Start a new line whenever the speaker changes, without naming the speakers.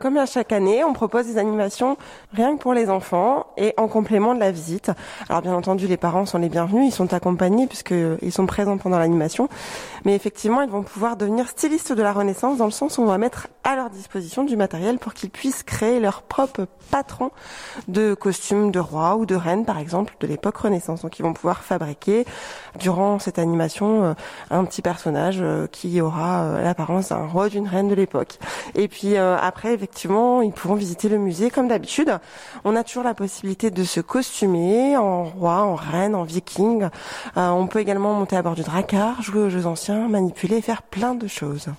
Comme à chaque année, on propose des animations rien que pour les enfants et en complément de la visite. Alors bien entendu, les parents sont les bienvenus, ils sont accompagnés puisqu'ils sont présents pendant l'animation. Mais effectivement, ils vont pouvoir devenir stylistes de la Renaissance dans le sens où on va mettre à leur disposition du matériel pour qu'ils puissent créer leur propre patron de costumes de roi ou de reine, par exemple, de l'époque Renaissance. Donc ils vont pouvoir fabriquer durant cette animation un petit personnage qui aura l'apparence d'un roi ou d'une reine de l'époque. Et puis après, effectivement, ils pourront visiter le musée comme d'habitude. On a toujours la possibilité de se costumer en roi, en reine, en viking. On peut également monter à bord du dracard, jouer aux jeux anciens, manipuler et faire plein de choses.